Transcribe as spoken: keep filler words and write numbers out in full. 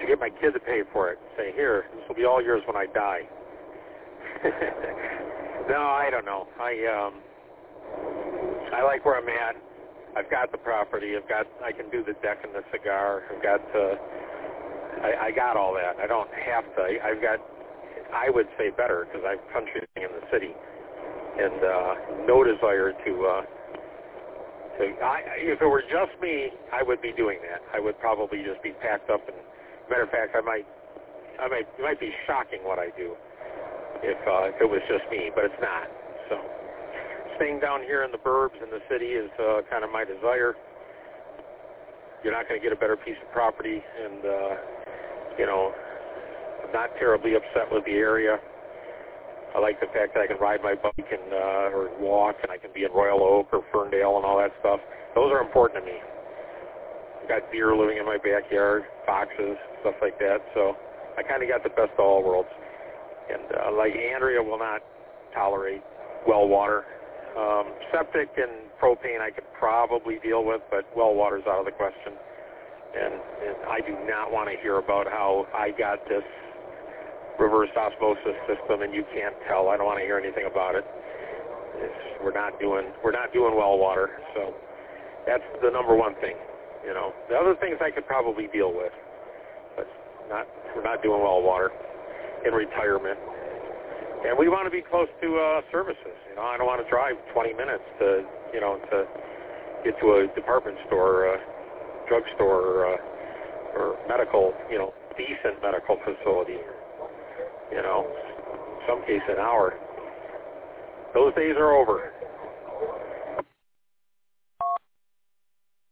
should get my kid to pay for it. Say, here, this will be all yours when I die. No, I don't know. I um, I like where I'm at. I've got the property. I've got. I can do the deck and the cigar. I've got. Uh, I, I got all that. I don't have to. I, I've got. I would say better because I've country living in the city, and uh, no desire to. Uh, to I, if it were just me, I would be doing that. I would probably just be packed up. And matter of fact, I might. I might. It might be shocking what I do. If, uh, if it was just me, but it's not. So staying down here in the burbs in the city is uh, kind of my desire. You're not going to get a better piece of property, and, uh, you know, I'm not terribly upset with the area. I like the fact that I can ride my bike and uh, or walk, and I can be in Royal Oak or Ferndale and all that stuff. Those are important to me. I've got deer living in my backyard, foxes, stuff like that, so I kind of got the best of all worlds. And uh, like Andrea will not tolerate well water. Um, septic and propane I could probably deal with, but well water's out of the question. And, and I do not want to hear about how I got this reverse osmosis system and you can't tell. I don't want to hear anything about it. It's, we're not doing we're not doing well water. So that's the number one thing. You know, the other things I could probably deal with, but not we're not doing well water. In retirement, and we want to be close to uh, services. You know, I don't want to drive twenty minutes to, you know, to get to a department store, or a drugstore, or, uh, or medical, you know, decent medical facility. You know, in some case an hour. Those days are over.